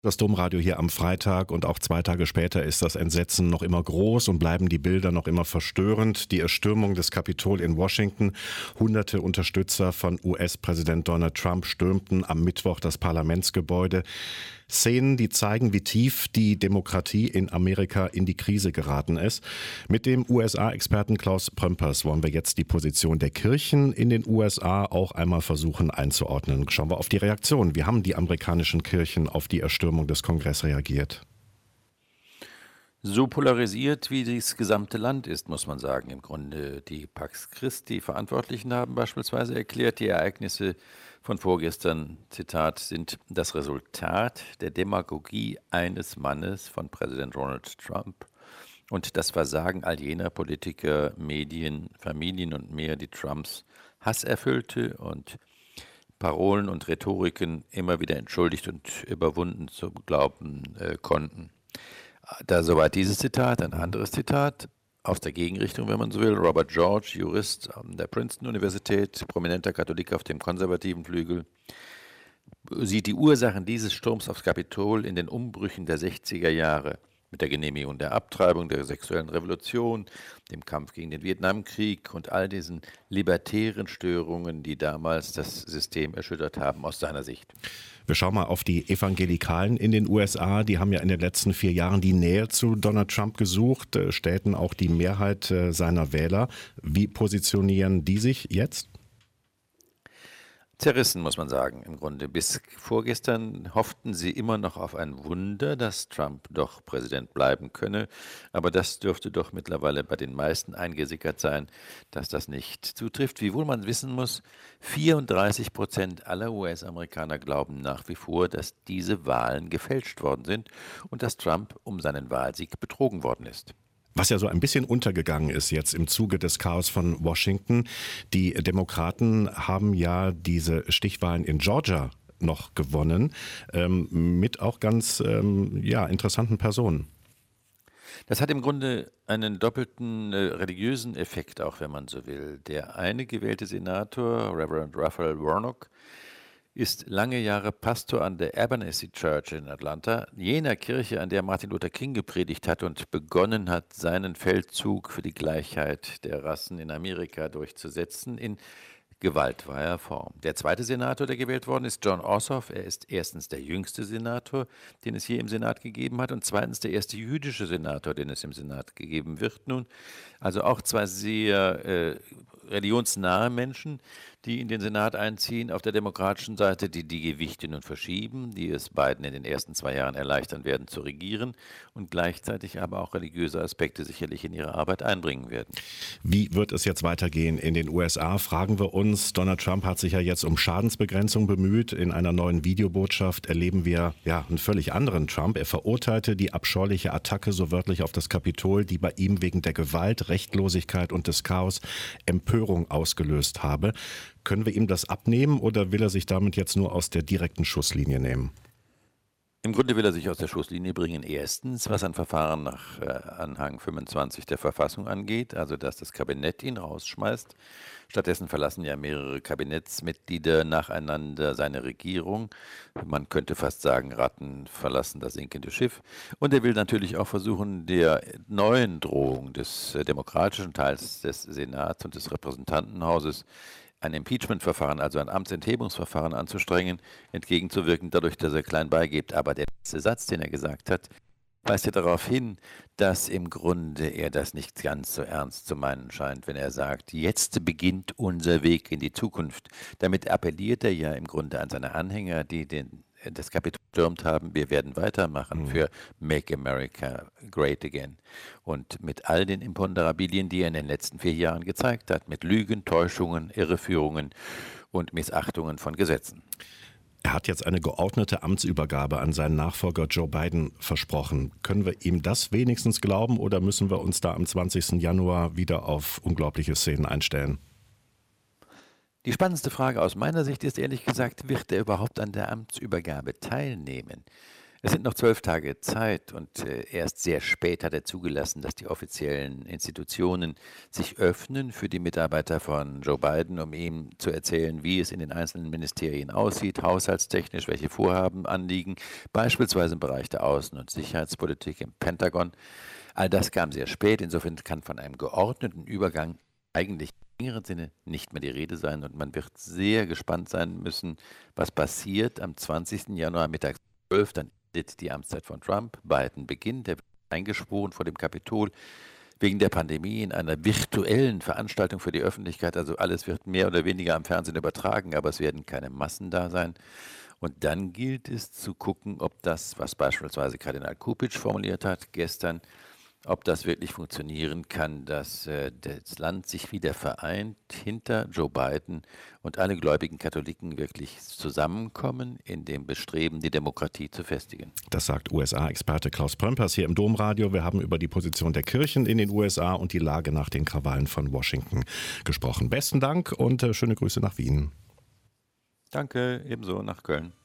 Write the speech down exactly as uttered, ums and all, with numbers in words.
Das Domradio hier am Freitag und auch zwei Tage später ist das Entsetzen noch immer groß und bleiben die Bilder noch immer verstörend. Die Erstürmung des Kapitol in Washington. Hunderte Unterstützer von U S-Präsident Donald Trump stürmten am Mittwoch das Parlamentsgebäude. Szenen, die zeigen, wie tief die Demokratie in Amerika in die Krise geraten ist. Mit dem U S A-Experten Klaus Prömpers wollen wir jetzt die Position der Kirchen in den U S A auch einmal versuchen einzuordnen. Schauen wir auf die Reaktion. Wie haben die amerikanischen Kirchen auf die Erstürmung des Kongress reagiert? So polarisiert wie das gesamte Land ist, muss man sagen. Im Grunde die Pax Christi Verantwortlichen haben beispielsweise erklärt, die Ereignisse von vorgestern, Zitat, sind das Resultat der Demagogie eines Mannes von Präsident Donald Trump und das Versagen all jener Politiker, Medien, Familien und mehr, die Trumps hasserfüllte und Parolen und Rhetoriken immer wieder entschuldigt und überwunden zu glauben äh, konnten. Da soweit dieses Zitat, ein anderes Zitat aus der Gegenrichtung, wenn man so will. Robert George, Jurist an der Princeton-Universität, prominenter Katholik auf dem konservativen Flügel, sieht die Ursachen dieses Sturms aufs Kapitol in den Umbrüchen der sechziger Jahre mit der Genehmigung der Abtreibung, der sexuellen Revolution, dem Kampf gegen den Vietnamkrieg und all diesen libertären Störungen, die damals das System erschüttert haben, aus seiner Sicht. Wir schauen mal auf die Evangelikalen in den U S A. Die haben ja in den letzten vier Jahren die Nähe zu Donald Trump gesucht, stellten auch die Mehrheit seiner Wähler. Wie positionieren die sich jetzt? Zerrissen, muss man sagen, im Grunde. Bis vorgestern hofften sie immer noch auf ein Wunder, dass Trump doch Präsident bleiben könne. Aber das dürfte doch mittlerweile bei den meisten eingesickert sein, dass das nicht zutrifft. Wiewohl man wissen muss, vierunddreißig Prozent aller U S-Amerikaner glauben nach wie vor, dass diese Wahlen gefälscht worden sind und dass Trump um seinen Wahlsieg betrogen worden ist. Was ja so ein bisschen untergegangen ist jetzt im Zuge des Chaos von Washington. Die Demokraten haben ja diese Stichwahlen in Georgia noch gewonnen, ähm, mit auch ganz ähm, ja, interessanten Personen. Das hat im Grunde einen doppelten äh, religiösen Effekt, auch wenn man so will. Der eine gewählte Senator, Reverend Raphael Warnock, ist lange Jahre Pastor an der Ebenezer Church in Atlanta, jener Kirche, an der Martin Luther King gepredigt hat und begonnen hat, seinen Feldzug für die Gleichheit der Rassen in Amerika durchzusetzen in gewaltfreier Form. Der zweite Senator, der gewählt worden ist, Jon Ossoff. Er ist erstens der jüngste Senator, den es je im Senat gegeben hat, und zweitens der erste jüdische Senator, den es im Senat gegeben wird nun. Also auch zwei sehr äh, religionsnahe Menschen, die in den Senat einziehen, auf der demokratischen Seite, die die Gewichte nun verschieben, die es Biden in den ersten zwei Jahren erleichtern werden zu regieren und gleichzeitig aber auch religiöse Aspekte sicherlich in ihre Arbeit einbringen werden. Wie wird es jetzt weitergehen in den U S A, fragen wir uns. Donald Trump hat sich ja jetzt um Schadensbegrenzung bemüht. In einer neuen Videobotschaft erleben wir ja einen völlig anderen Trump. Er verurteilte die abscheuliche Attacke so wörtlich auf das Kapitol, die bei ihm wegen der Gewalt, Rechtlosigkeit und des Chaos Empörung ausgelöst habe. Können wir ihm das abnehmen oder will er sich damit jetzt nur aus der direkten Schusslinie nehmen? Im Grunde will er sich aus der Schusslinie bringen. Erstens, was ein Verfahren nach äh, Anhang fünfundzwanzig der Verfassung angeht, also dass das Kabinett ihn rausschmeißt. Stattdessen verlassen ja mehrere Kabinettsmitglieder nacheinander seine Regierung. Man könnte fast sagen, Ratten verlassen das sinkende Schiff. Und er will natürlich auch versuchen, der neuen Drohung des äh, demokratischen Teils des Senats und des Repräsentantenhauses ein Impeachment-Verfahren, also ein Amtsenthebungsverfahren anzustrengen, entgegenzuwirken, dadurch, dass er klein beigibt. Aber der letzte Satz, den er gesagt hat, weist ja darauf hin, dass im Grunde er das nicht ganz so ernst zu meinen scheint, wenn er sagt, jetzt beginnt unser Weg in die Zukunft. Damit appelliert er ja im Grunde an seine Anhänger, die den das Kapitol gestürmt haben, wir werden weitermachen für Make America Great Again. Und mit all den Imponderabilien, die er in den letzten vier Jahren gezeigt hat, mit Lügen, Täuschungen, Irreführungen und Missachtungen von Gesetzen. Er hat jetzt eine geordnete Amtsübergabe an seinen Nachfolger Joe Biden versprochen. Können wir ihm das wenigstens glauben oder müssen wir uns da am zwanzigsten Januar wieder auf unglaubliche Szenen einstellen? Die spannendste Frage aus meiner Sicht ist ehrlich gesagt, wird er überhaupt an der Amtsübergabe teilnehmen? Es sind noch zwölf Tage Zeit und äh, erst sehr spät hat er zugelassen, dass die offiziellen Institutionen sich öffnen für die Mitarbeiter von Joe Biden, um ihm zu erzählen, wie es in den einzelnen Ministerien aussieht, haushaltstechnisch, welche Vorhaben anliegen, beispielsweise im Bereich der Außen- und Sicherheitspolitik im Pentagon. All das kam sehr spät, insofern kann von einem geordneten Übergang eigentlich im engeren Sinne nicht mehr die Rede sein und man wird sehr gespannt sein müssen, was passiert am zwanzigsten Januar mittags um zwölf, dann die Amtszeit von Trump. Biden beginnt, er wird eingeschworen vor dem Kapitol wegen der Pandemie in einer virtuellen Veranstaltung für die Öffentlichkeit. Also alles wird mehr oder weniger am Fernsehen übertragen, aber es werden keine Massen da sein. Und dann gilt es zu gucken, ob das, was beispielsweise Kardinal Cupich formuliert hat gestern, ob das wirklich funktionieren kann, dass äh, das Land sich wieder vereint hinter Joe Biden und alle gläubigen Katholiken wirklich zusammenkommen in dem Bestreben, die Demokratie zu festigen. Das sagt U S A-Experte Klaus Prömpers hier im Domradio. Wir haben über die Position der Kirchen in den U S A und die Lage nach den Krawallen von Washington gesprochen. Besten Dank und äh, schöne Grüße nach Wien. Danke, ebenso nach Köln.